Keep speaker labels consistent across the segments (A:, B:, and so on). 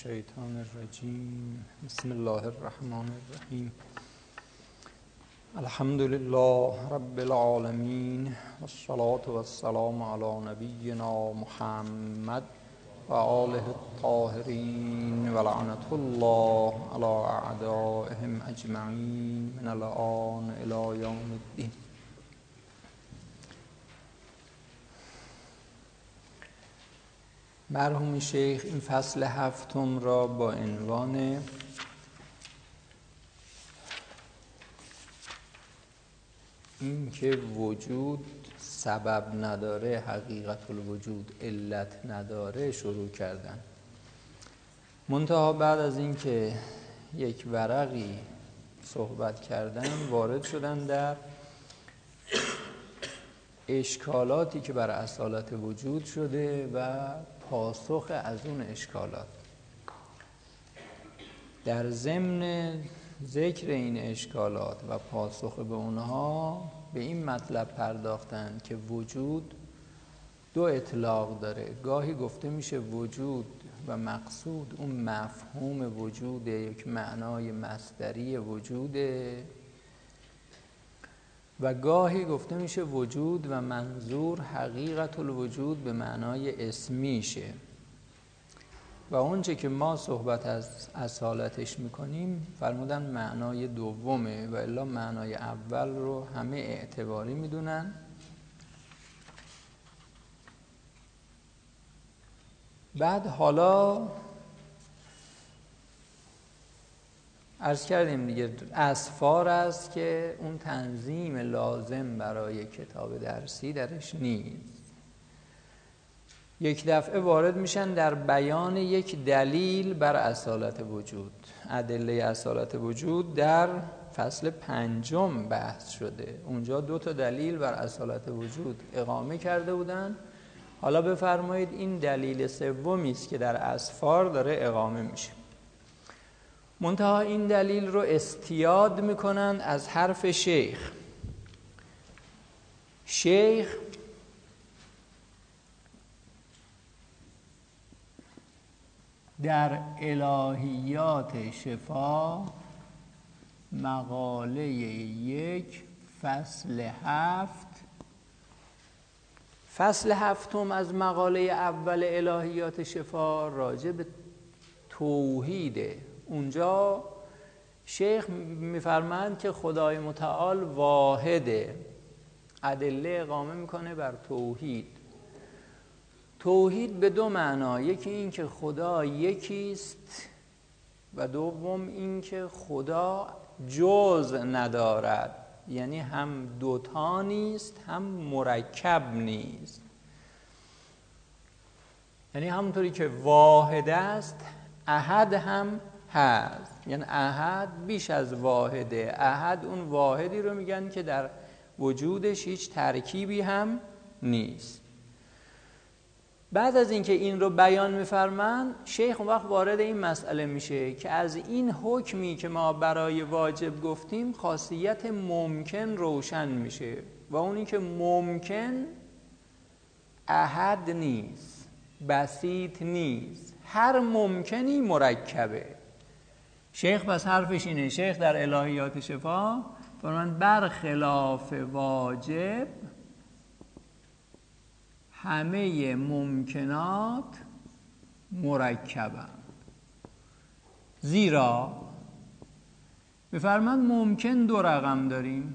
A: الشیطان الرجیم. بسم الله الرحمن الرحیم. الحمد لله رب العالمین والصلاة والسلام علی نبینا محمد و آله الطاهرین و لعنة الله علی اعدائهم اجمعین من الآن الی یوم الدین. مرحوم شیخ این فصل هفتم را با عنوان این که وجود سبب نداره، حقیقت الوجود علت نداره شروع کردن. منتها بعد از این که یک ورقی صحبت کردن وارد شدن در اشکالاتی که بر اصالت وجود شده و پاسخ از اون اشکالات. در ضمن ذکر این اشکالات و پاسخ به اونها به این مطلب پرداختن که وجود دو اطلاق داره. گاهی گفته میشه وجود و مقصود اون مفهوم وجوده، یک معنای مصدری وجوده، و گاهی گفته میشه وجود و منظور حقیقت الوجود به معنای اسمیشه. و اونچه که ما صحبت از اصالتش میکنیم فرمودن معنای دومه و الا معنای اول رو همه اعتباری میدونن. بعد حالا عرض کردیم دیگه اسفار است که اون تنظیم لازم برای کتاب درسی درش نیست. یک دفعه وارد میشن در بیان یک دلیل بر اصالت وجود. ادله اصالت وجود در فصل 5 بحث شده. اونجا 2 دلیل بر اصالت وجود اقامه کرده بودن. حالا بفرمایید این دلیل سومی است که در اسفار داره اقامه میشه. منتها این دلیل رو استیاد میکنن از حرف شیخ. شیخ در الهیات شفا مقاله 1 فصل 7 از مقاله اول الهیات شفا راجع به توحیده. اونجا شیخ میفرماند که خدای متعال واحده، ادله اقامه میکنه بر توحید. توحید به 2 معنا، یکی این که خدا یکیست و دوم این که خدا جز ندارد، یعنی هم دوتا نیست هم مرکب نیست. یعنی همونطوری که واحد است احد هم هست، یعنی احد بیش از واحده. احد اون واحدی رو میگن که در وجودش هیچ ترکیبی هم نیست. بعد از اینکه این رو بیان میفرمان شیخ اون وقت وارد این مسئله میشه که از این حکمی که ما برای واجب گفتیم خاصیت ممکن روشن میشه و اون این که ممکن احد نیست، بسیط نیست، هر ممکنی مرکبه. شیخ بس حرفش اینه. شیخ در الهیات شفا فرمان برخلاف واجب همه ممکنات مرکبند. زیرا بفرمان ممکن 2 رقم داریم،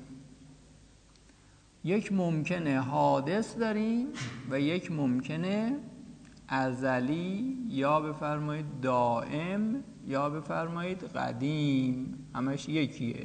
A: یک ممکن حادث داریم و یک ممکن ازلی یا بفرمایید دائم یا بفرمایید قدیم، همش یکیه.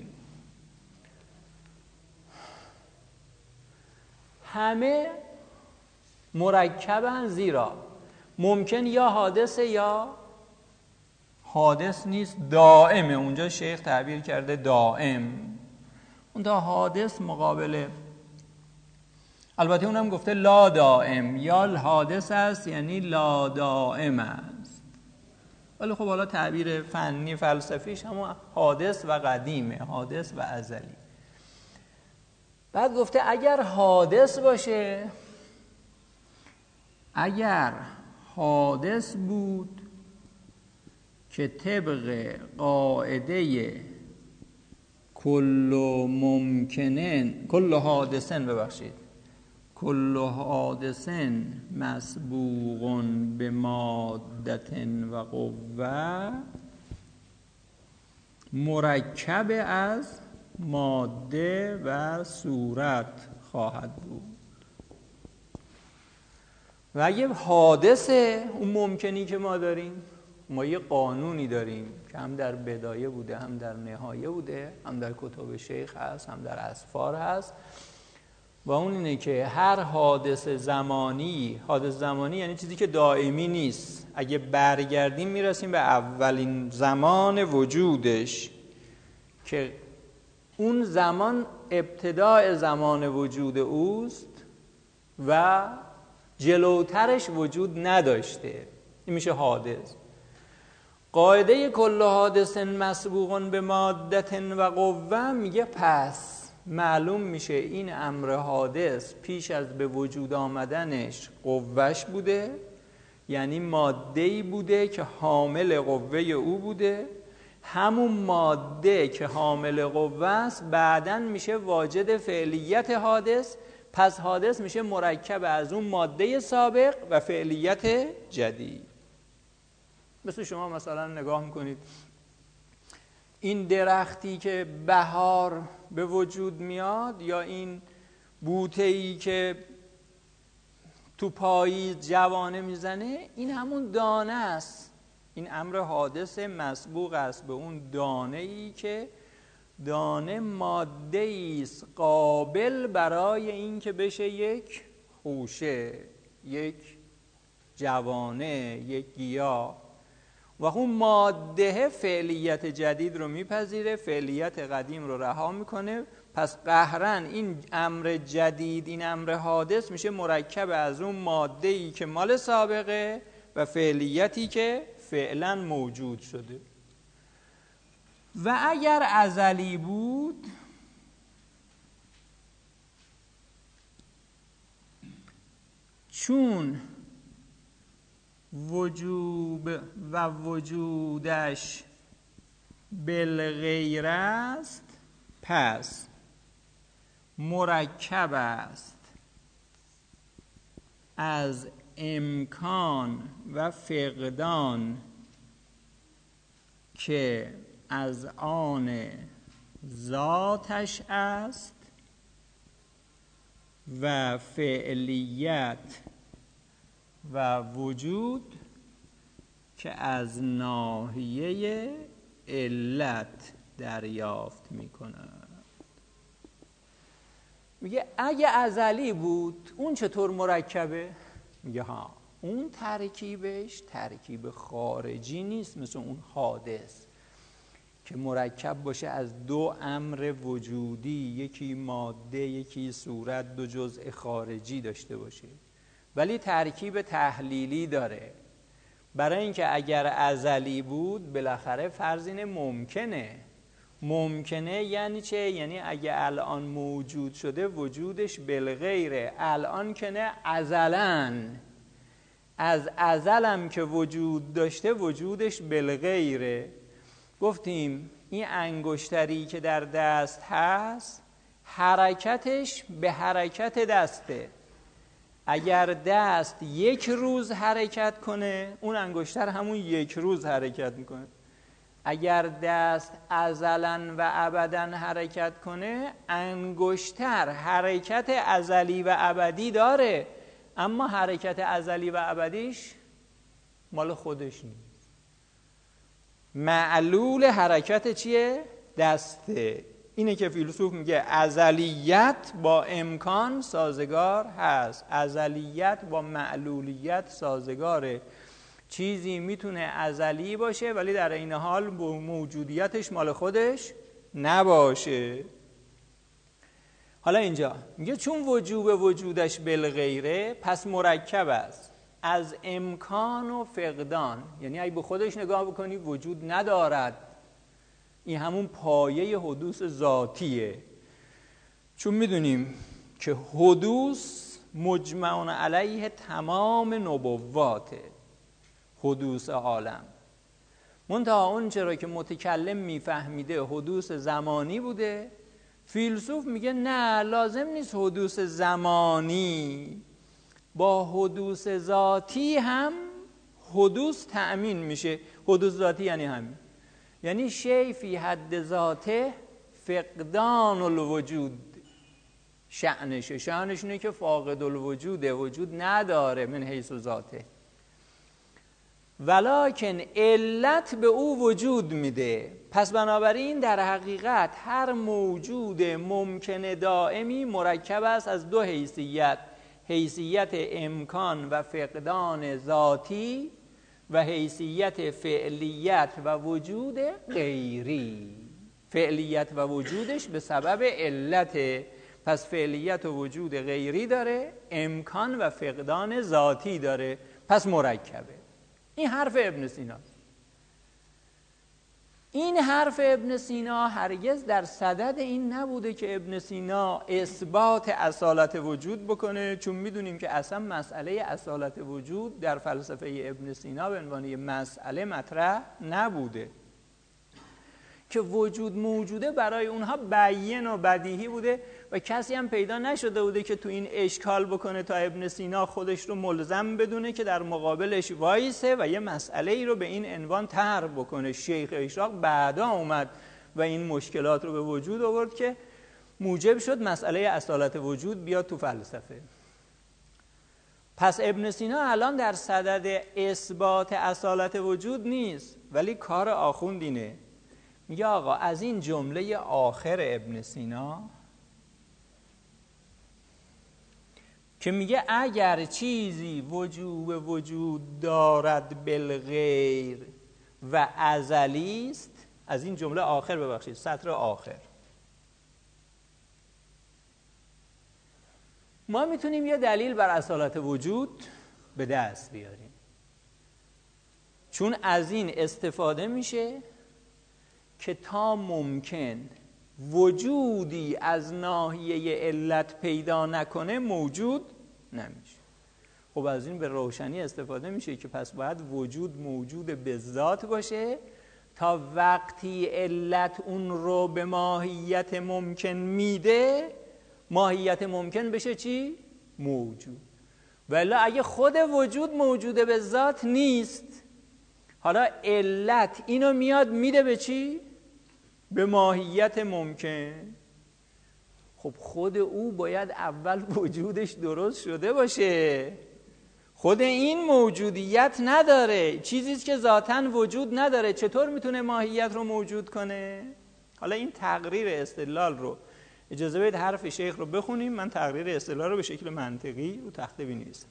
A: همه مرکبن، زیرا ممکن یا حادثه یا حادث نیست، دائمه. اونجا شیخ تعبیر کرده دائم. اون تا حادث مقابله، البته اونم گفته لا دائم، یا حادث است یعنی لا دائم است، ولی خب حالا تعبیر فنی فلسفیش همون حادث و قدیمه، حادث و ازلی. بعد گفته اگر حادث باشه، اگر حادث بود که طبق قاعده کل حادثن مسبوق به مادت و قوه مرکب از ماده و صورت خواهد بود. و اگه حادثه اون ممکنی که ما داریم، ما یه قانونی داریم که هم در بدایه بوده، هم در نهایه بوده، هم در کتب شیخ هست، هم در اسفار هست، و اون اینه که هر حادث زمانی یعنی چیزی که دائمی نیست، اگه برگردیم میرسیم به اولین زمان وجودش که اون زمان ابتداء زمان وجود اوست و جلوترش وجود نداشته. این میشه حادث. قاعده کل حادث مسبوق به مادت و قوه میگه پس معلوم میشه این امر حادث پیش از به وجود آمدنش قوهش بوده، یعنی ماده‌ای بوده که حامل قوه او بوده. همون ماده که حامل قوه است بعداً میشه واجد فعلیت حادث، پس حادث میشه مرکب از اون ماده سابق و فعلیت جدید. مثل شما مثلا نگاه میکنید این درختی که بهار به وجود میاد یا این بوته‌ای که تو پاییز جوانه میزنه، این همون دانه است. این امر حادث مسبوق است به اون دانه‌ای که دانه ماده است قابل برای این که بشه یک خوشه، یک جوانه، یک گیاه. و اون ماده فعلیت جدید رو میپذیره، فعلیت قدیم رو رها میکنه. پس قهرن این امر جدید، این امر حادث میشه مرکب از اون ماده‌ای که مال سابقه و فعلیتی که فعلا موجود شده. و اگر ازلی بود چون وجودش بالغیر است پس مرکب است از امکان و فقدان که از آن ذاتش است و فعلیت و وجود که از ناحیه علت دریافت می‌کند. میگه اگه ازلی بود اون چطور مرکبه؟ میگه ها، اون ترکیبش ترکیب خارجی نیست مثل اون حادث که مرکب باشه از دو امر وجودی، یکی ماده یکی صورت، دو جزء خارجی داشته باشه، ولی ترکیب تحلیلی داره. برای اینکه اگر ازلی بود بالاخره فرض اینه ممکنه یعنی چه؟ یعنی اگه الان موجود شده وجودش بالغیره. الان که نه، ازلن، از ازلم که وجود داشته وجودش بالغیره. گفتیم این انگشتری که در دست هست حرکتش به حرکت دسته. اگر دست یک روز حرکت کنه اون انگشتر همون یک روز حرکت میکنه. اگر دست ازلاً و ابداً حرکت کنه انگشتر حرکت ازلی و ابدی داره، اما حرکت ازلی و ابدیش مال خودش نیست. معلول حرکت چیه؟ دسته. اینه که فیلسوف میگه ازلیت با امکان سازگار هست، ازلیت با معلولیت سازگاره. چیزی میتونه ازلی باشه ولی در این حال موجودیتش مال خودش نباشه. حالا اینجا میگه چون وجودش بالغیره پس مرکب است از امکان و فقدان. یعنی اگه به خودش نگاه بکنی وجود ندارد، این همون پایه حدوث ذاتیه. چون میدونیم که حدوث مجمع علیه تمام نبواته، حدوث عالم. منتها اون چرا که متکلم میفهمیده حدوث زمانی بوده، فیلسوف میگه نه، لازم نیست حدوث زمانی، با حدوث ذاتی هم حدوث تأمین میشه. حدوث ذاتی یعنی همین، یعنی شیء فی حد ذاته فقدان الوجود شأنش اینه که فاقد الوجوده، وجود نداره من حیث ذاته، ولکن علت به او وجود میده. پس بنابراین در حقیقت هر موجود ممکن دائمی مرکب است از دو حیثیت، حیثیت امکان و فقدان ذاتی و حیثیت فعلیت و وجود غیری. فعلیت و وجودش به سبب علته، پس فعلیت و وجود غیری داره، امکان و فقدان ذاتی داره، پس مرکبه. این حرف ابن سیناست. این حرف ابن سینا هرگز در صدد این نبوده که ابن سینا اثبات اصالت وجود بکنه، چون میدونیم که اصلا مسئله اصالت وجود در فلسفه ابن سینا به عنوان یه مسئله مطرح نبوده، که وجود موجوده برای اونها بیان و بدیهی بوده و کسی هم پیدا نشده بوده که تو این اشکال بکنه تا ابن سینا خودش رو ملزم بدونه که در مقابلش وایسه و یه مسئله ای رو به این عنوان طرح بکنه. شیخ اشراق بعدا اومد و این مشکلات رو به وجود آورد که موجب شد مسئله اصالت وجود بیاد تو فلسفه. پس ابن سینا الان در صدد اثبات اصالت وجود نیست، ولی کار آخوند اینه، میگه آقا از این جمله آخر ابن سینا که میگه اگر چیزی وجود دارد بالغیر و ازلی است، از این جمله آخر، ببخشید سطر آخر، ما میتونیم یه دلیل بر اصالت وجود به دست بیاریم، چون از این استفاده میشه که تا ممکن وجودی از ناحیه علت پیدا نکنه موجود نمیشه. خب از این به روشنی استفاده میشه که پس باید وجود موجود به ذات باشه تا وقتی علت اون رو به ماهیت ممکن میده، ماهیت ممکن بشه چی؟ موجود. ولی اگه خود وجود موجوده به ذات نیست، حالا علت اینو میاد میده به چی؟ به ماهیت ممکن. خب خود او باید اول وجودش درست شده باشه. خود این موجودیت نداره، چیزیست که ذاتاً وجود نداره، چطور میتونه ماهیت رو موجود کنه؟ حالا این تقریر استدلال رو اجازه بدید حرف شیخ رو بخونیم، من تقریر استدلال رو به شکل منطقی رو تخته بنویسم.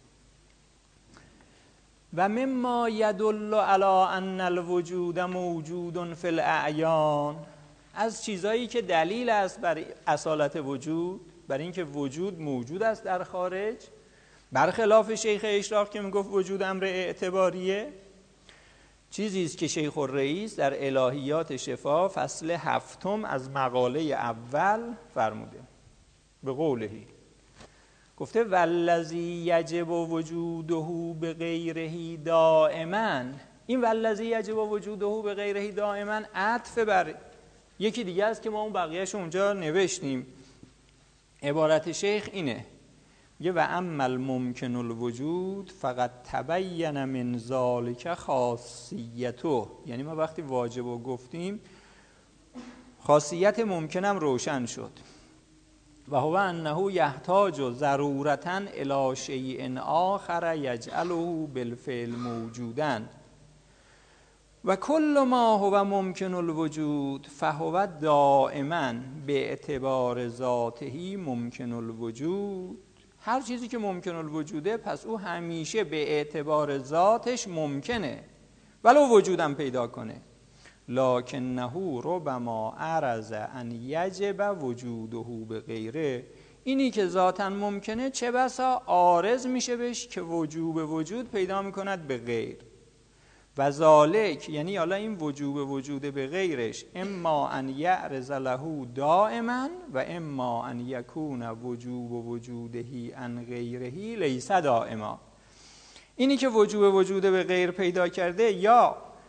A: و مما یدل علی ان الوجود موجود فی الاعیان، از چیزایی که دلیل است بر اصالت وجود، بر اینکه وجود موجود است در خارج، برخلاف شیخ اشراق که میگفت وجود امر اعتباریه، چیزی است که شیخ الرئیس در الهیات شفا فصل 7 از مقاله اول فرموده. به قولهی گفته والذی یجب وجوده بغیره دائما. این والذی یجب وجوده بغیره دائما عطف بر یکی دیگه است که ما اون بقیه‌اش اونجا نوشتیم. عبارت شیخ اینه، میگه و اما الممکن الوجود فقط تبین من ذالک خاصیته. یعنی ما وقتی واجب رو گفتیم خاصیت ممکنم روشن شد. و هو انه یحتاج ضرورتاً الی شیء آخر یجعله بالفعل موجودا و کل ما هو ممکن الوجود فهو دائما به اعتبار ذاته ممکن الوجود. هر چیزی که ممکن الوجوده پس او همیشه به اعتبار ذاتش ممکنه ولو وجودم پیدا کنه. لکنه ربما عرض ان یجب وجوده به غیره. اینی که ذاتاً ممکنه چه بسا عارض میشه بهش که وجوب وجود پیدا میکند به غیر. و ذالک یعنی حالا این وجوب وجود به غیرش اما ان یعرض له دائما و اما ان یکون وجوب وجودهی عن غیرهی لیس دائما. اینی که وجوب وجود به غیر پیدا کرده یا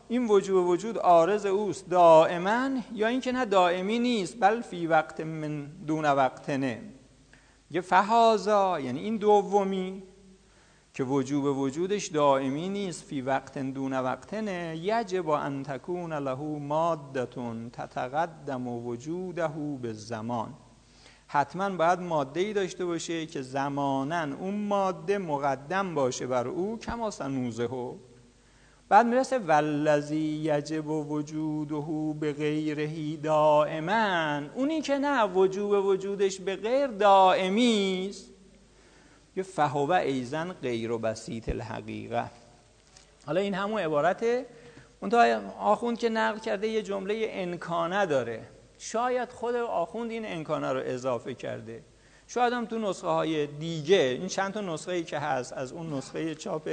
A: این وجوب وجود عارض اوست دائما، یا اینکه نه دائمی نیست، بل فی وقت من دون وقتنه. یه فهازا یعنی این دومی که وجوب وجودش دائمی نیست، فی وقت دون وقتنه، یجب ان تکون له ماده تتقدم وجوده بالزمان. حتما باید ماده‌ای داشته باشه که زماناً اون ماده مقدم باشه بر او، کما سنوزه. بعد میرسه والذی یجب وجوده بغیره دائما، اونی که نه وجوب وجودش به غیر دائمی است، یه فهو ایزن غیر بسیط الحقیقه. حالا این همون عبارته، اون تا آخوند که نقل کرده یه جمله انکانه داره، شاید خود آخوند این انکانه رو اضافه کرده، شاید هم تو نسخه های دیگه، این چند تا نسخه‌ای که هست از اون نسخه چاپ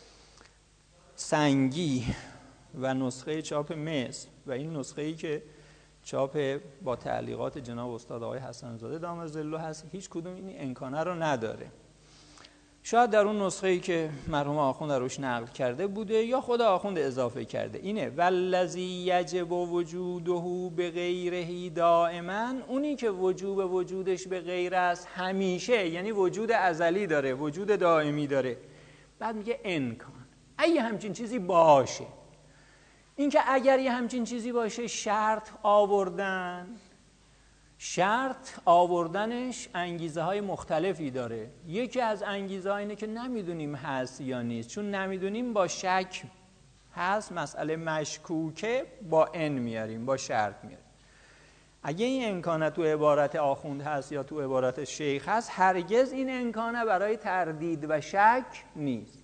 A: سنگی و نسخه چاپ مصر و این نسخه‌ای که چاپ با تعلیقات جناب استاد آقای حسن زاده دام ظله هست، هیچ کدوم این امکانه رو نداره. شاید در اون نسخه‌ای که مرحوم آخوند روش نقل کرده بوده یا خود آخوند اضافه کرده. اینه والذی یجب وجوده بغیره دائما، اونی که وجوب وجودش به غیر است همیشه، یعنی وجود ازلی داره، وجود دائمی داره. بعد میگه انکان، اگه همچین چیزی باشه. این که اگر یه همچین چیزی باشه شرط آوردن، شرط آوردنش انگیزه های مختلفی داره. یکی از انگیزه ها اینه که نمیدونیم هست یا نیست، چون نمیدونیم با شک هست، مسئله مشکوکه با ان میاریم، با شرط میاریم. اگه این امکانه تو عبارت آخوند هست یا تو عبارت شیخ هست، هرگز این امکانه برای تردید و شک نیست.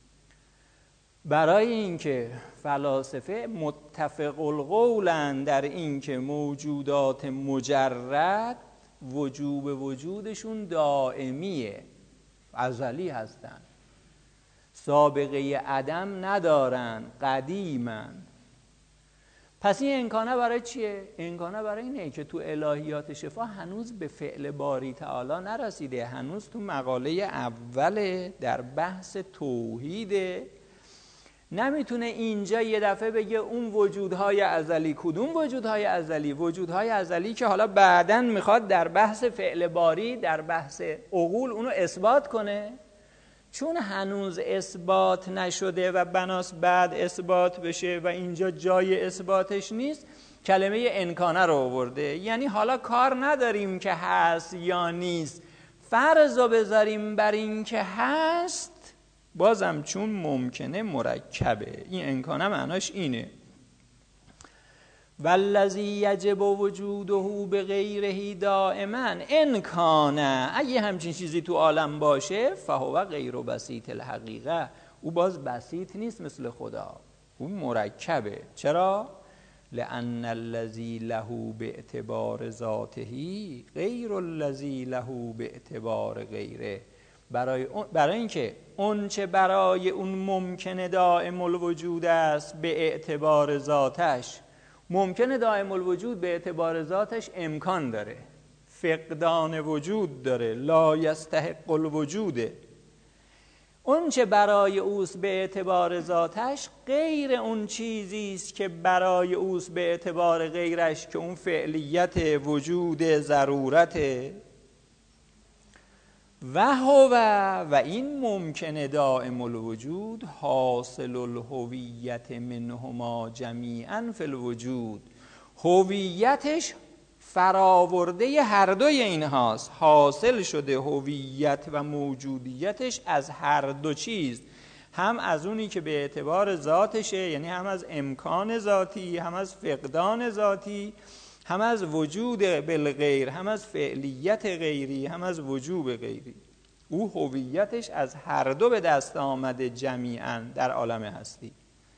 A: برای اینکه فلاسفه متفق القولن در اینکه موجودات مجرد وجوب وجودشون دائمیه، ازلی هستن، سابقه عدم ندارن، قدیمن. پس این امکانه برای چیه؟ امکانه برای اینه که تو الهیات شفا هنوز به فعل باری تعالی نرسیده، هنوز تو مقاله اول در بحث توحیده. نمیتونه اینجا یه دفعه بگه اون وجودهای ازلی. کدوم وجودهای ازلی؟ وجودهای ازلی که حالا بعداً میخواد در بحث فعل باری، در بحث عقول اونو اثبات کنه، چون هنوز اثبات نشده و بناس بعد اثبات بشه و اینجا جای اثباتش نیست، کلمه انکانه رو آورده. یعنی حالا کار نداریم که هست یا نیست، فرض رو بذاریم بر این که هست، بازم چون ممکنه مرکبه. این امکانه معناش اینه والذی یجب وجوده بغیره دائما امکانه، اگه همچین چیزی تو عالم باشه فهو غیر بسیط الحقیقه، او باز بسیط نیست مثل خدا، او مرکبه. چرا؟ لأن الذی له باعتبار ذاته غیر الذی له باعتبار غیره. برای اینکه اون چه برای اون ممکنه دائم الوجود است به اعتبار ذاتش، ممکنه دائم الوجود به اعتبار ذاتش امکان داره، فقدان وجود داره، لا یستحق الوجوده. اون چه برای اوست به اعتبار ذاتش غیر اون چیزی است که برای اوست به اعتبار غیرش، که اون فعلیت وجود ضرورت و این ممکنه دائم الوجود حاصل الهویت منهما جمیعا فی الوجود، هویتش فراورده هر دوی این هاست، حاصل شده هویت و موجودیتش از هر دو چیز، هم از اونی که به اعتبار ذاتشه، یعنی هم از امکان ذاتی، هم از فقدان ذاتی، هم از وجود بالغیر، هم از فعلیت غیری، هم از وجوب غیری. او هویتش از هر دو به دست آمده جمیعا در عالم هستی.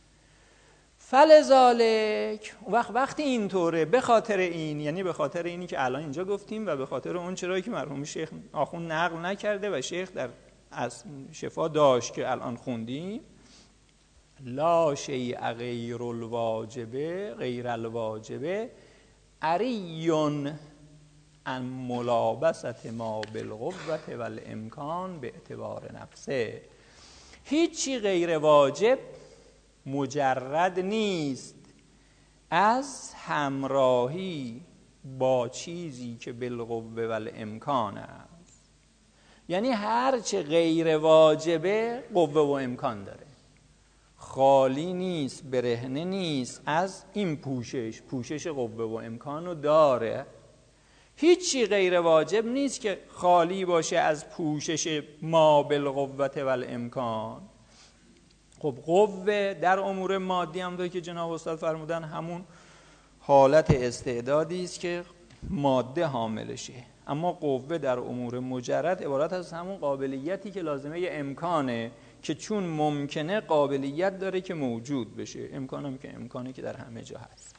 A: فلذالک وقتی اینطوره، به خاطر این، یعنی به خاطر اینی که الان اینجا گفتیم و به خاطر اون چرایی که مرحوم شیخ آخوند نقل نکرده و شیخ در از شفا داشت که الان خوندیم، لا شیء غیر الواجبه غیر الواجبه عریون ان ملابست ما بالقوت والامکان به امکان به اعتبار نفسه. هیچی غیر واجب مجرد نیست از همراهی با چیزی که بالقوه و الامکان است. یعنی هر چه غیر واجبه قوه و امکان داره، خالی نیست، برهنه نیست از این پوشش قوه و امکانو داره. هیچی غیر واجب نیست که خالی باشه از پوشش ما بالقوه و الامکان. خب قوه در امور مادی هم داره که جناب استاد فرمودن همون حالت استعدادی است که ماده حاملشه، اما قوه در امور مجرد عبارت از همون قابلیتی که لازمه امکانه که چون ممکنه قابلیت داره که موجود بشه، امکانم که امکانه که در همه جا هست.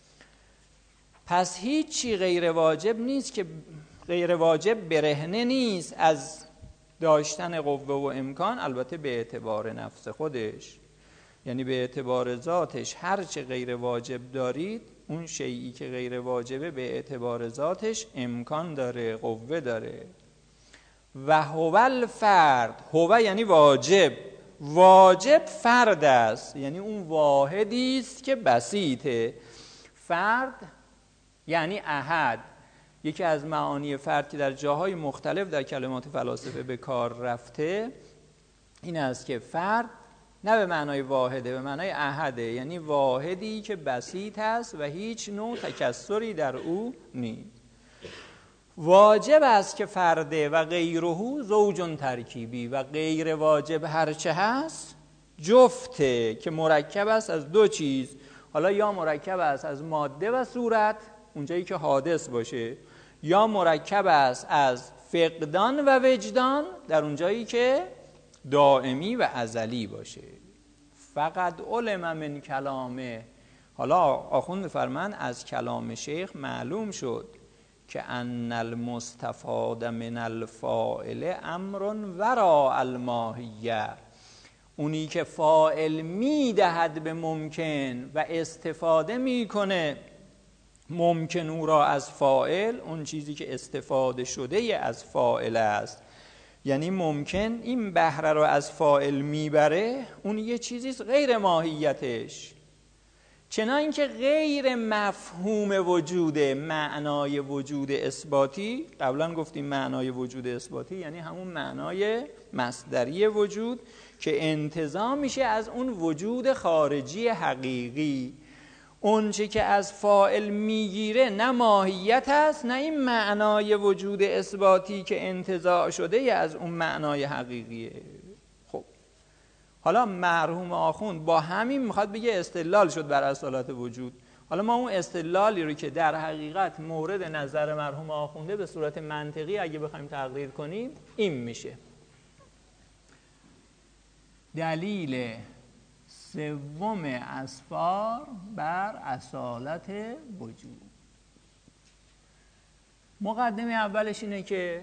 A: پس هیچی غیر واجب نیست که غیر واجب برهنه نیست از داشتن قوه و امکان، البته به اعتبار نفس خودش، یعنی به اعتبار ذاتش هر چه غیر واجب دارید اون شیئی که غیر واجبه به اعتبار ذاتش امکان داره، قوه داره. و هو الفرد، هو یعنی واجب، واجب فرد است، یعنی اون واحدی است که بسیطه. فرد یعنی احد. یکی از معانی فرد که در جاهای مختلف در کلمات فلاسفه به کار رفته این است که فرد نه به معنای واحده، به معنای احده، یعنی واحدی که بسیط است و هیچ نوع تکثری در او نیست. واجب است که فرده و غیره زوج ترکیبی، و غیر واجب هرچه هست جفته که مرکب است از دو چیز. حالا یا مرکب است از ماده و صورت اونجایی که حادث باشه، یا مرکب است از فقدان و وجدان در اونجایی که دائمی و ازلی باشه. فقط علم من کلامه. حالا آخوند فرمان از کلام شیخ معلوم شد که ان المستفاد من الفاعل امر وراء الماهیه، اونی که فاعل میدهد به ممکن و استفاده میکنه ممکن او را از فاعل، اون چیزی که استفاده شده از فاعل است، یعنی ممکن این بهره رو از فاعل میبره، اون یه چیزیست غیر ماهیتش، چنان که غیر مفهوم وجوده. معنای وجود اثباتی قبلا گفتیم، معنای وجود اثباتی یعنی همون معنای مصدری وجود که انتزاع میشه از اون وجود خارجی حقیقی. اون چه که از فاعل میگیره نه ماهیت است نه این معنای وجود اثباتی که انتزاع شده از اون معنای حقیقیه. خب حالا مرحوم آخوند با همین میخواد بگه استدلال شد بر اصالت وجود. حالا ما اون استدلالی رو که در حقیقت مورد نظر مرحوم آخونده به صورت منطقی اگه بخوایم تقریر کنیم این میشه. دلیل سوم اسفار بر اصالت وجود. مقدمه اولش اینه که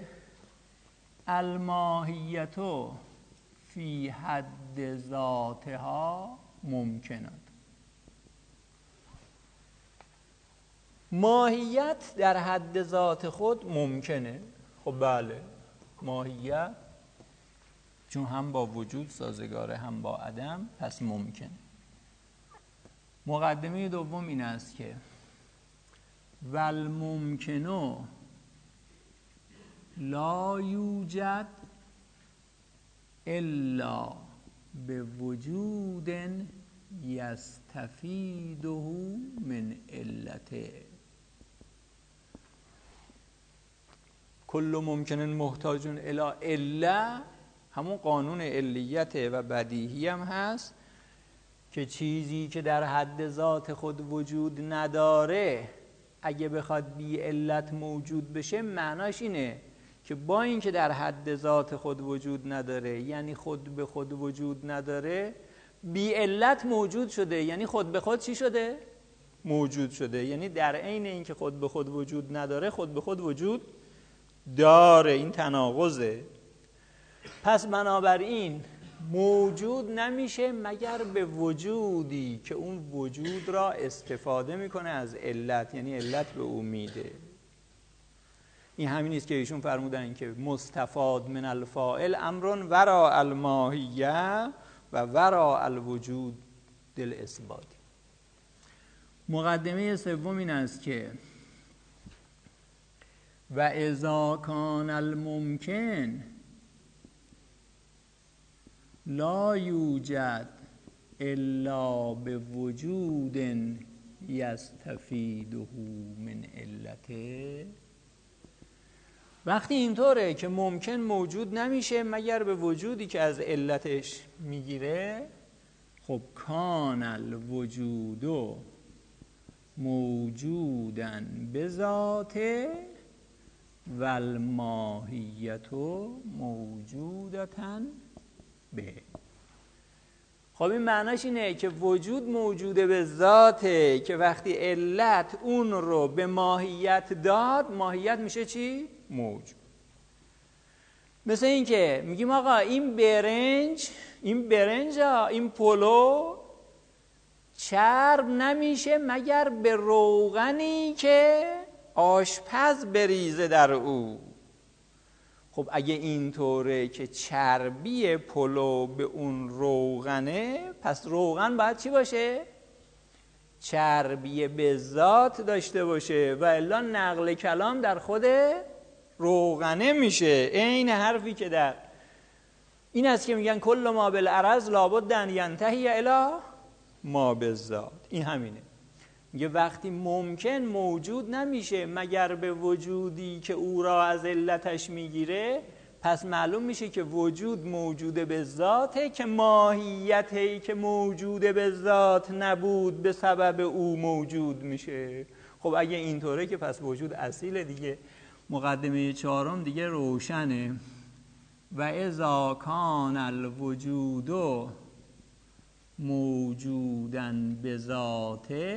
A: الماهیتو فی حد ذاتها ممکنات. ماهیت در حد ذات خود ممکنه. خب بله، ماهیت چون هم با وجود سازگاره هم با عدم، پس ممکنه. مقدمه دوم این است که والممکنو لا یوجد الا به وجود یستفیده من علته. کل ممکن محتاج الی عله، همون قانون علیت و بدیهی هم هست که چیزی که در حد ذات خود وجود نداره اگه بخواد بی علت موجود بشه معناش اینه که با اینکه در حد ذات خود وجود نداره، یعنی خود به خود وجود نداره، بی علت موجود شده، یعنی خود به خود چی شده؟ موجود شده. یعنی در عین اینکه خود به خود وجود نداره خود به خود وجود داره. این تناقضه. پس بنابراین موجود نمیشه مگر به وجودی که اون وجود را استفاده میکنه از علت، یعنی علت به او میده. این همین است که ایشون فرمودن که مستفاد من الفاعل امر وراء الماهیه و وراء الوجود. دل اثباتی. مقدمه سوم این است که و اذا کان الممکن لا یوجد الا بوجود یستفیده من علته. وقتی اینطوره که ممکن موجود نمیشه مگر به وجودی که از علتش میگیره، خب کان الوجود موجودا بذاته و الماهیت موجودتا به. خب این معناش اینه که وجود موجوده به ذاته که وقتی علت اون رو به ماهیت داد، ماهیت میشه چی؟ موجود. مثل این که میگیم آقا این برنج این پلو چرب نمیشه مگر به روغنی که آشپز بریزه در او. خب اگه اینطوره که چربی پلو به اون روغنه، پس روغن باید چی باشه؟ چربی به ذات داشته باشه و الا نقل کلام در خود روغنه میشه. این حرفی که در این است که میگن کل ما بالعرض لابد ان ینتهی الی ما بالذات. این همینه، میگه وقتی ممکن موجود نمیشه مگر به وجودی که او را از علتش میگیره، پس معلوم میشه که وجود موجوده به ذاته که ماهیتی که موجوده به ذات نبود به سبب او موجود میشه. خب اگه اینطوره که پس وجود اصیله دیگه. مقدمه چهارم دیگه روشنه. و اذا کان الوجود موجوداً بذاته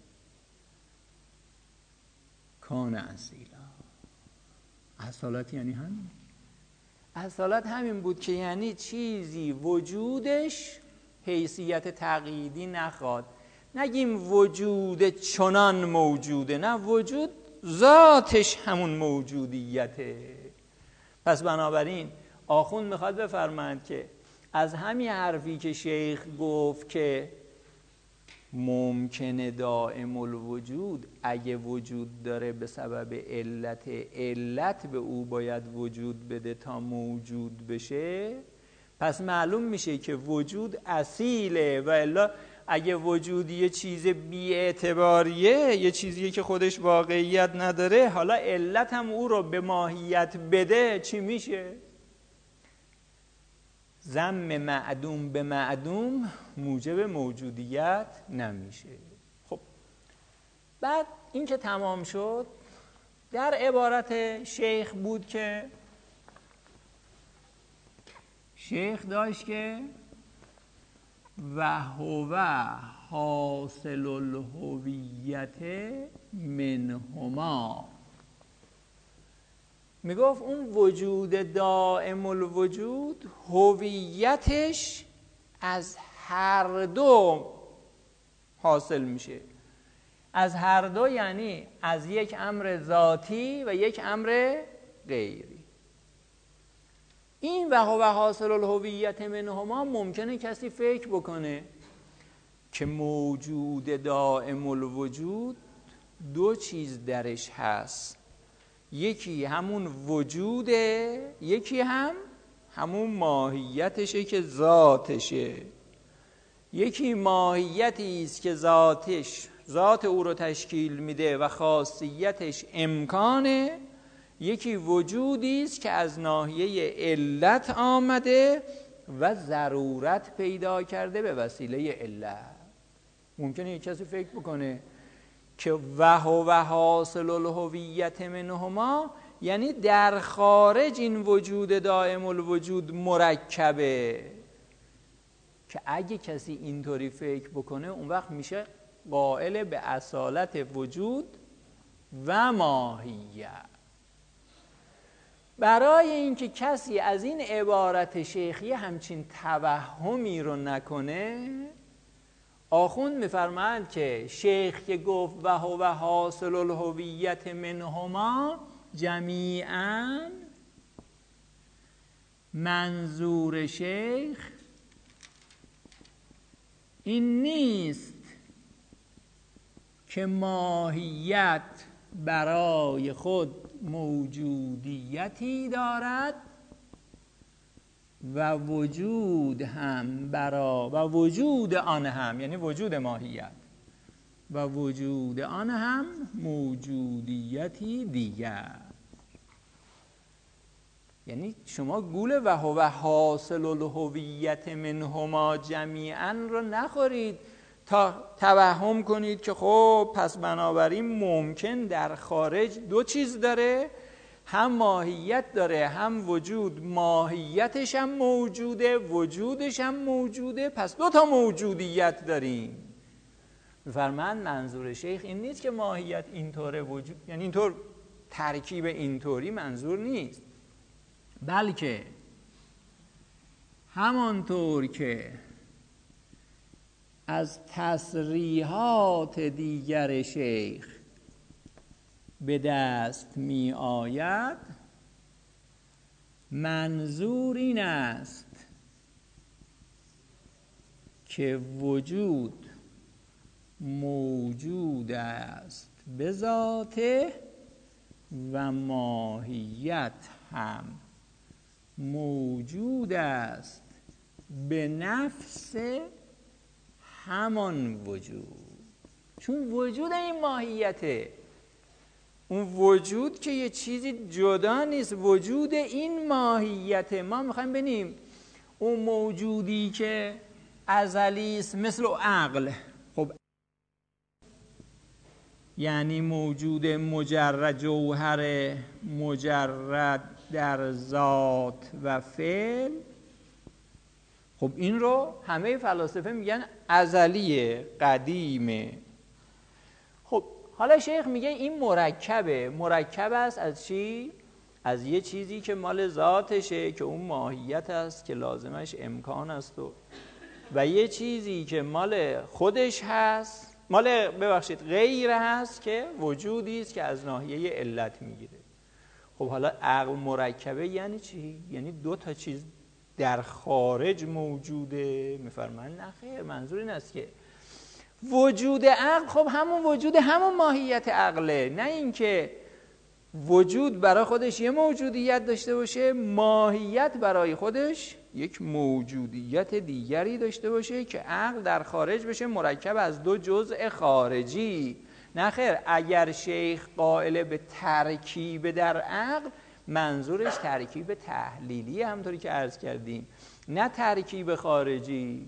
A: کان اصیلا. اصالت یعنی همین. اصالت همین بود که یعنی چیزی وجودش حیثیت تقییدی نخواد. نگیم وجود چنان موجوده، نه، وجود ذاتش همون موجودیته. پس بنابراین آخوند میخواد بفرمایند که از همین حرفی که شیخ گفت که ممکنه دائم الوجود اگه وجود داره به سبب علت به او باید وجود بده تا موجود بشه، پس معلوم میشه که وجود اصیله و الا اگه وجود یه چیز بی‌اعتباریه، یه چیزیه که خودش واقعیت نداره، حالا علت هم او رو به ماهیت بده، چی میشه؟ ضم معدوم به معدوم موجب موجودیت نمیشه. خب بعد این که تمام شد، در عبارت شیخ بود که شیخ داشت که و هو حاصل الهویت منهما. میگفت اون وجود دائم الوجود هویتش از هر دو حاصل میشه. از هر دو یعنی از یک امر ذاتی و یک امر غیری. این و هو حاصل الهویت منهما ممکنه کسی فکر بکنه که موجود دائم الوجود دو چیز درش هست، یکی همون وجوده، یکی همون ماهیتشه که ذاتشه. یکی ماهیتی است که ذات او رو تشکیل میده و خاصیتش امکانه، یکی وجودی است که از ناحیه علت آمده و ضرورت پیدا کرده به وسیله علت. ممکنه یک کسی فکر بکنه که و هو حاصل الهویت منهما یعنی در خارج این وجود دائم الوجود مرکبه، که اگه کسی اینطوری فکر بکنه اون وقت میشه قائل به اصالت وجود و ماهیت. برای اینکه کسی از این عبارت شیخی همچین توهمی رو نکنه، آخوند میفرماند که شیخ که گفت و هو حاصل الهویت منهما، جمیعاً منظور شیخ این نیست که ماهیت برای خود موجودیتی دارد و وجود آن هم یعنی وجود ماهیت و وجود آن هم موجودیتی دیگر. یعنی شما گول و هو حاصل الهویت منهما جمیعا رو نخورید تا توهم کنید که خب پس بنابراین ممکن در خارج دو چیز داره، هم ماهیت داره هم وجود، ماهیتش هم موجوده وجودش هم موجوده، پس دو تا موجودیت داریم. می‌فرمایند منظور شیخ این نیست که ماهیت اینطوره وجود، یعنی اینطور ترکیب اینطوری منظور نیست، بلکه همانطور که از تصریحات دیگر شیخ به دست می آید، منظور این است که وجود موجود است به ذاته و ماهیت هم موجود است به نفس همان وجود. چون وجود این ماهیته، اون وجود که یه چیزی جدا نیست، وجود این ماهیته. ما میخوایم ببینیم اون موجودی که ازلی است مثل عقل، خب یعنی موجود مجرد، جوهر مجرد در ذات و فعل، خب این رو همه فلاسفه میگن ازلیه، قدیمه. خب حالا شیخ میگه این مرکب است از چی؟ از یه چیزی که مال ذاتشه که اون ماهیت است که لازمش امکان است و یه چیزی که مال خودش هست، غیر هست که وجودی است که از ناحیه علت میگیره. خب حالا عقل مرکبه یعنی چی؟ یعنی دو تا چیز در خارج موجوده؟ میفرمایند نه خیر، منظور این است که وجود عقل خب همون وجود همون ماهیت عقله، نه اینکه وجود برای خودش یه موجودیت داشته باشه، ماهیت برای خودش یک موجودیت دیگری داشته باشه که عقل در خارج بشه مرکب از دو جزء خارجی. نه خیر، اگر شیخ قائل به ترکیب در عقل، منظورش ترکیب تحلیلی همطوری که عرض کردیم، نه ترکیب خارجی.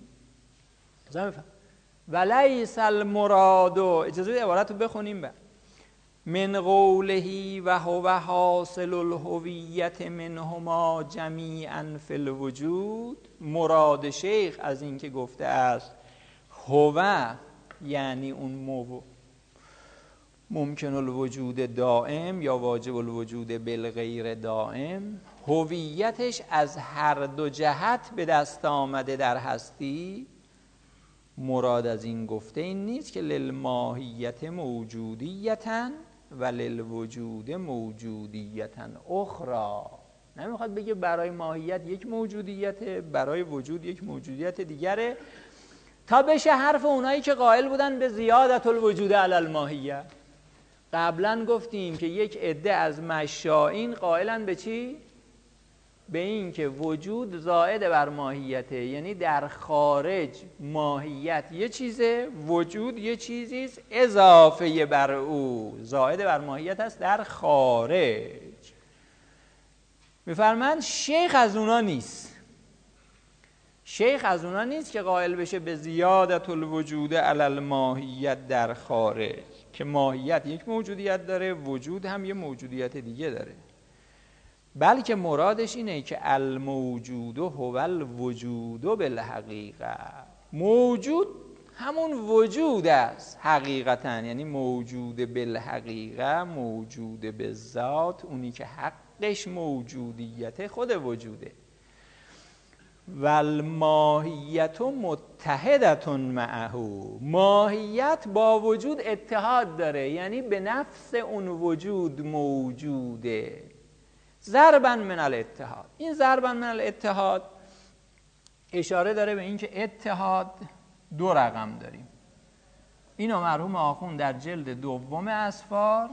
A: ولیس المراد، اجازه عبارت رو بخونیم من قوله و هو حاصل الهویت منهما جمیعا فی الوجود. مراد شیخ از این که گفته است هو یعنی اون ممکن الوجود دائم یا واجب الوجود بالغیر دائم، هویتش از هر دو جهت به دست آمده در هستی. مراد از این گفته این نیست که للماهیت موجودیتن و للوجود موجودیتن اخرى. نمیخواد بگه برای ماهیت یک موجودیت، برای وجود یک موجودیت دیگره، تا بشه حرف اونایی که قائل بودن به زیادت الوجود علی الماهیه. قبلا گفتیم که یک عده از مشائین قائلن به چی؟ به این که وجود زائد بر ماهیته، یعنی در خارج ماهیت یه چیزه، وجود یه چیزیست اضافه بر او، زائد بر ماهیت است در خارج. میفرمایند شیخ از اونا نیست، شیخ از اونا نیست که قائل بشه به زیادت الوجود علی الماهیت در خارج، که ماهیت یک موجودیت داره، وجود هم یه موجودیت دیگه داره، بلکه مرادش اینه که الموجود هو الوجود بالحقیقه. موجود همون وجود است حقیقتا، یعنی موجود بالحقیقه، موجود به ذات، اونی که حقش موجودیت خود وجوده. والماهیت متحدة معه، ماهیت با وجود اتحاد داره، یعنی به نفس اون وجود موجوده. ضربا من الاتحاد، این ضربا من الاتحاد اشاره داره به این که اتحاد 2 رقم داریم. اینو مرحوم آخوند در جلد 2 اسفار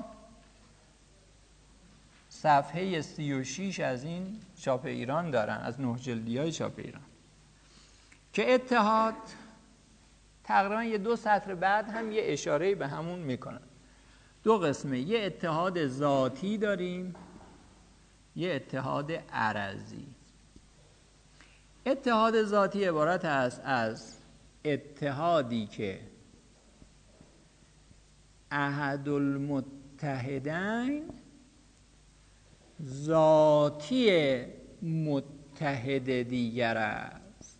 A: صفحه 36 از این چاپ ایران دارن، از 9 جلدی‌های چاپ ایران، که اتحاد تقریبا یه 2 سطر بعد هم یه اشاره‌ای به همون میکنن. 2 قسمه، یه اتحاد ذاتی داریم، یه اتحاد عرضی. اتحاد ذاتی عبارت است از اتحادی که احد المتحدین ذاتی متحد دیگر است،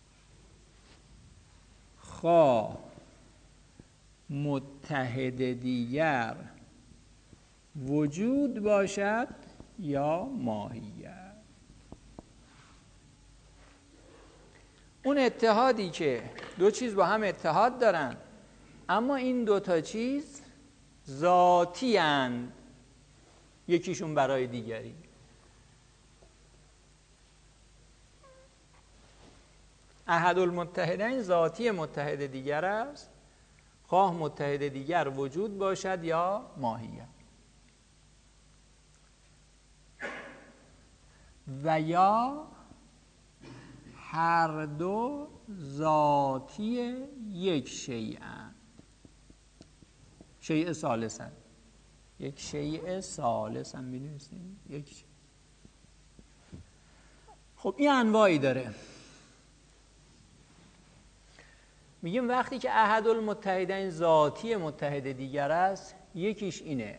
A: خواه متحد دیگر وجود باشد یا ماهیت. اون اتحادی که 2 چیز با هم اتحاد دارن اما این 2 تا چیز ذاتی اند، یکیشون برای دیگری. احد المتحدین ذاتی متحد دیگر است، خواه متحد دیگر وجود باشد یا ماهیت. و یا هر 2 ذاتی یک شیئند، شیء ثالثند، یک شیء ثالث هم می‌نویسیم، یک شیء. خب این انواعی داره. میگیم وقتی که احد المتحدین ذاتی متحد دیگر است، یکیش اینه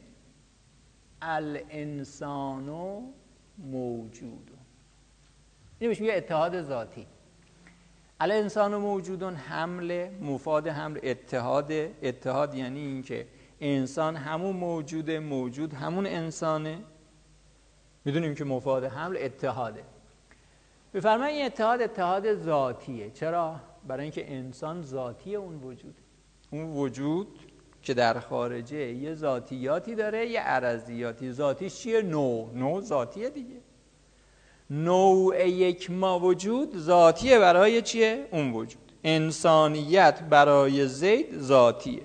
A: الانسان موجود، این میشه یه اتحاد ذاتی. الانسان موجود حمل مفاد حمل اتحاد یعنی این که انسان همون موجوده، موجود همون انسانه. میدونیم که مفاد حمل اتحاده. بفرمایید این اتحاد ذاتیه. چرا؟ برای اینکه انسان ذاتی اون وجوده. اون وجود که در خارجه یه ذاتیاتی داره، یه عرضیاتی. ذاتیش چیه؟ نوع ذاتیه دیگه. نوع یک ما وجود ذاتیه برای چیه؟ اون وجود. انسانیت برای زید ذاتیه.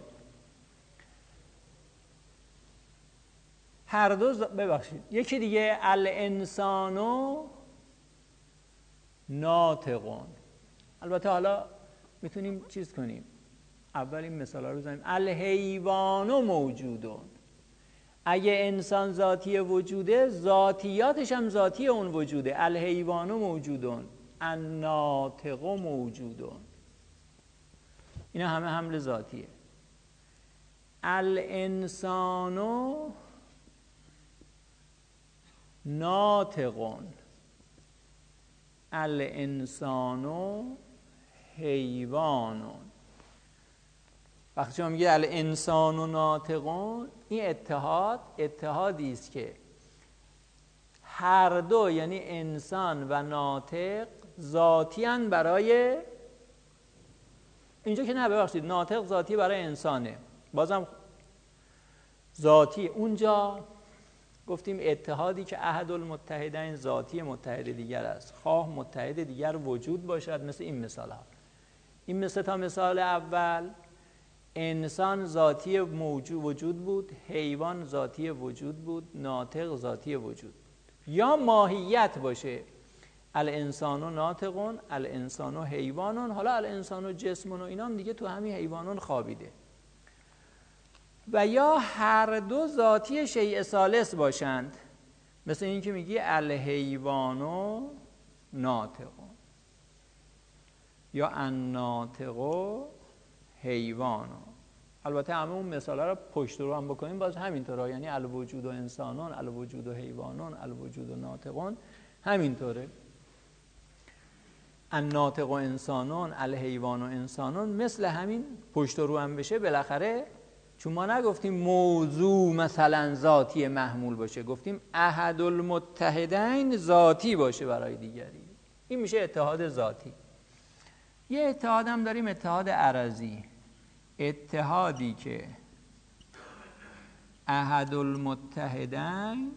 A: هر 2 ببخشید. یکی دیگه الانسانو ناطقون. البته حالا میتونیم چیز کنیم، اول این مثالا رو بزنیم. الحیوانو موجودون. اگه انسان ذاتی وجوده، ذاتیاتش هم ذاتی اون وجوده. الحیوانو موجودون، الناطق موجودون. اینا همه حمل ذاتیه. الانسانو ناطقون، الانسانو حیوانون. وقتی شما میگید الانسانو ناطقون، این اتحادی است که هر 2 یعنی انسان و ناطق ذاتی ان برای اینجا که نه ببخشید ناطق ذاتی برای انسانه، بازم ذاتی. اونجا گفتیم اتحادی که احد المتحدین ذاتی متحد دیگر است، خواه متحد دیگر وجود باشد. مثل این مثال ها. این مثل تا مثال اول انسان ذاتی وجود بود، حیوان ذاتی وجود بود، ناطق ذاتی وجود بود. یا ماهیت باشه الانسانو ناطقون، الانسانو حیوانون. حالا الانسانو جسمون و اینا دیگه تو همین حیوانون خوابیده. و یا هر 2 ذاتی شیء ثالث باشند، مثل این که میگی الحیوانو ناطقون یا الناطقو حیوانو. البته همه اون مثالا رو پشت رو هم بکنیم باز همینطوره، یعنی الوجود و انسانون، الوجود و حیوانون، الوجود و ناطقون، همینطوره. الناطق و انسانون، الحیوان و انسانون، مثل همین پشت رو هم بشه بالاخره. چون ما نگفتیم موضوع مثلا ذاتی محمول باشه، گفتیم احد المتحدین ذاتی باشه برای دیگری. این میشه اتحاد ذاتی. یه اتحاد هم داریم، اتحاد عرضی. اتحادی که احد المتحدین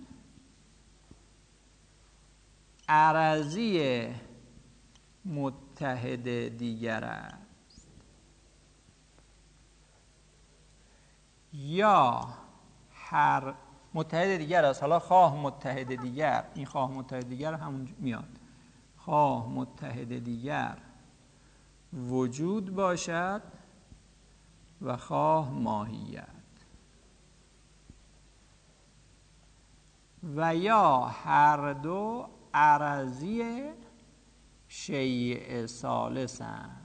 A: عرضی متحد دیگر است. یا هر متحد دیگر است. حالا خواه متحد دیگر، این خواه متحد دیگر همون میاد، خواه متحد دیگر وجود باشد و خواه ماهیت، و یا هر دو عرضی شیء ثالثند.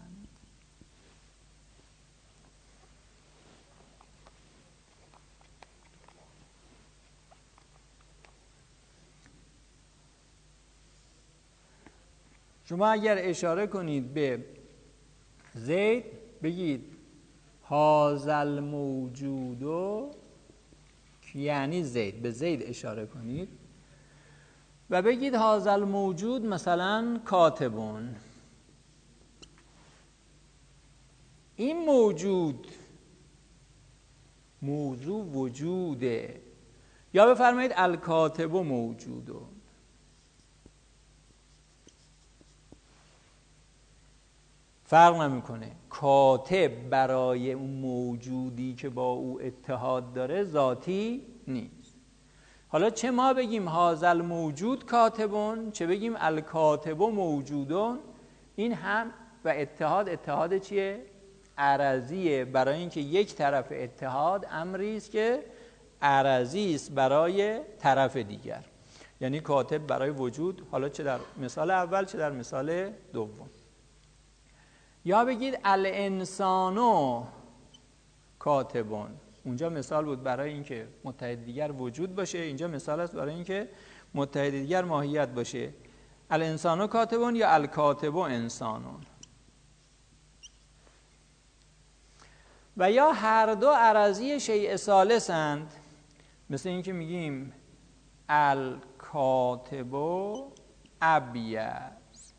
A: شما اگر اشاره کنید به زید بگید هازل موجودو، یعنی زید، به زید اشاره کنید و بگید هازل موجود مثلا کاتبون، این موجود موضوع وجوده. یا بفرمایید الکاتب موجودو، فرق نمیکنه، کاتب برای اون موجودی که با او اتحاد داره ذاتی نیست. حالا چه ما بگیم هازل موجود کاتبون، چه بگیم الکاتب موجودون، این هم و اتحاد چیه؟ عرضیه، برای اینکه یک طرف اتحاد امری است که عرضی است برای طرف دیگر، یعنی کاتب برای وجود، حالا چه در مثال اول چه در مثال دوم. یا بگید الانسانو کاتبون، اونجا مثال بود برای اینکه متحد دیگر وجود باشه، اینجا مثال است برای اینکه متحد دیگر ماهیت باشه. الانسانو کاتبون یا الکاتبو انسانون. و یا هر دو عرضی شیء ثالثند، مثل اینکه میگیم الکاتبو ابیض،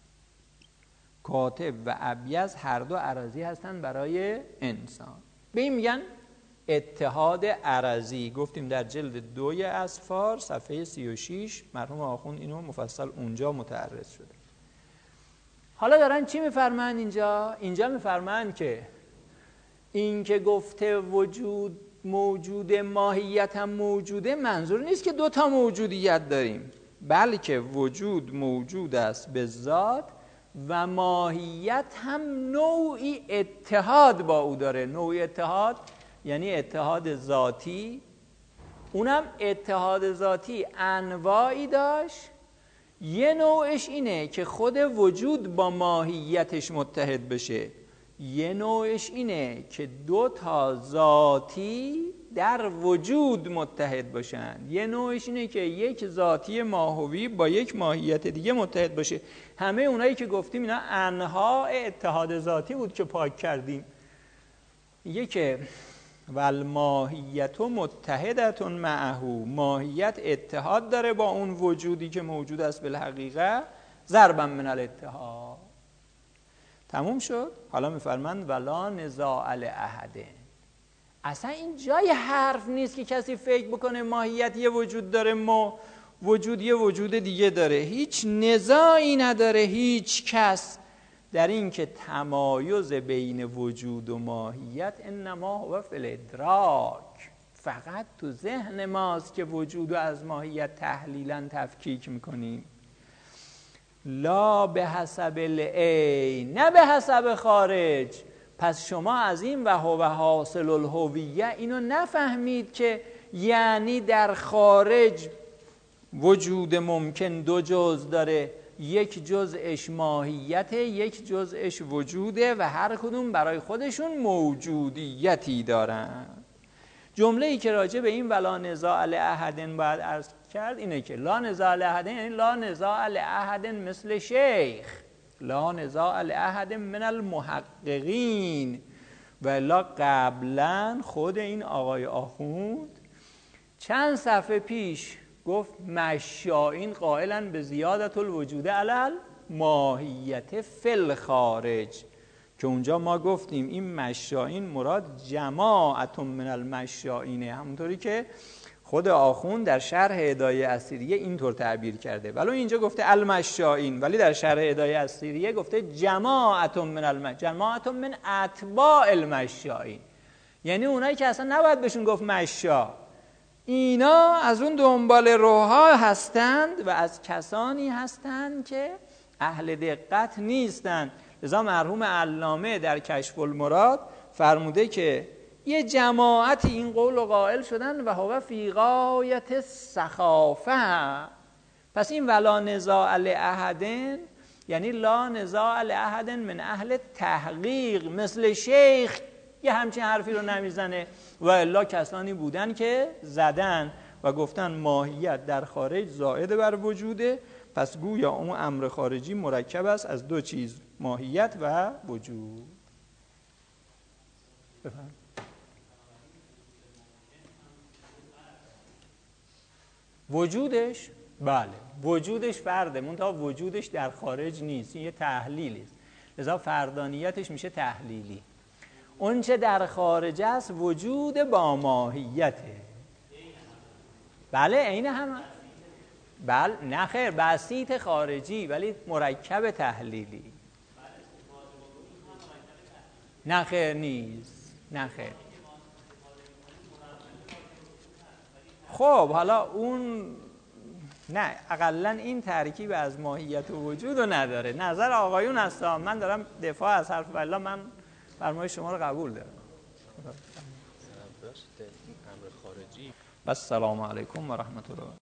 A: کاتب و ابیض هر دو عرضی هستند برای انسان. به این میگن اتحاد عرضی. گفتیم در جلد 2 اسفار صفحه 36 مرحوم آخوند اینو مفصل اونجا متعرض شده. حالا دارن چی میفرمایند اینجا میفرمایند که این که گفته وجود موجود ماهیت هم موجوده، منظور نیست که 2 تا موجودیت داریم، بلکه وجود موجود است به ذات و ماهیت هم نوعی اتحاد با او داره. نوعی اتحاد یعنی اتحاد ذاتی، اونم اتحاد ذاتی انواعی داشت. یه نوعش اینه که خود وجود با ماهیتش متحد بشه، یه نوعش اینه که 2 تا ذاتی در وجود متحد باشن، یه نوعش اینه که یک ذاتی ماهوی با یک ماهیت دیگه متحد باشه. همه اونایی که گفتیم اینا انواع اتحاد ذاتی بود که پاک کردیم. میگه که والماهیت متحدت معه، ماهیت اتحاد داره با اون وجودی که موجود است بالحقیقه، ضربا من الاتحاد. تموم شد. حالا میفرمند ولا نزاع لاحد. اصلا این جای حرف نیست که کسی فکر بکنه ماهیت یه وجود داره، ما وجود یه وجود دیگه داره. هیچ نزاعی نداره هیچ کس در این که تمایز بین وجود و ماهیت انما هو فی الادراک، فقط تو ذهن ماست که وجود و از ماهیت تحلیلا تفکیک میکنیم. لا به حسب العین، نه به حسب خارج. پس شما از این و هو حاصل الهویه اینو نفهمید که یعنی در خارج وجود ممکن 2 جزء داره، یک جزءش ماهیته، یک جزءش وجوده و هر کدوم برای خودشون موجودیتی دارن. جمله‌ای که راجع به این ولا نزاع لاحد باید عرض کرد اینه که لا نزاع لاحد یعنی لا نزاع لاحد مثل شیخ، لا نزاع لاحد من المحققین. و الا قبلا خود این آقای آخوند چند صفحه پیش گفت مشائین قائلا به زیادت الوجود علی الماهیت فی الخارج، که اونجا ما گفتیم این مشائین مراد جماعت من المشائینه، همونطوری که خود آخوند در شرح هدایه السیریه اینطور تعبیر کرده. ولی اینجا گفته المشائین، ولی در شرح هدایه السیریه گفته جماعت من جماعت من اتباع المشائین، یعنی اونایی که اصلا نباید بهشون گفت مشا، اینا از اون دنبال روها هستند و از کسانی هستند که اهل دقت نیستند. لذا مرحوم علامه در کشف المراد فرموده که یه جماعتی این قول رو قائل شدن و هو فی غایت سخافه. پس این ولا نزاع لاحد یعنی لا نزاع لاحد من اهل تحقیق، مثل شیخ یه همچین حرفی رو نمیزنه و الا کسانی بودن که زدن و گفتن ماهیت در خارج زائد بر وجوده. پس گویا اون امر خارجی مرکب است از دو چیز، ماهیت و وجود. بفهم. وجودش بله وجودش فرده، منتها وجودش در خارج نیست، این یه تحلیلی است، لذا فردانیتش میشه تحلیلی. اون چه در خارج است وجود با ماهیته. بله عین هم، بله نه خیر بسیط خارجی ولی مرکب تحلیلی. نه خیر نیست، نه خیر. خب حالا اون نه، اقلا این ترکیب از ماهیت و وجود رو نداره. نظر آقایون هست، من دارم دفاع از حرف والله، من فرمای شما رو قبول دارم. بس سلام علیکم و رحمت الله.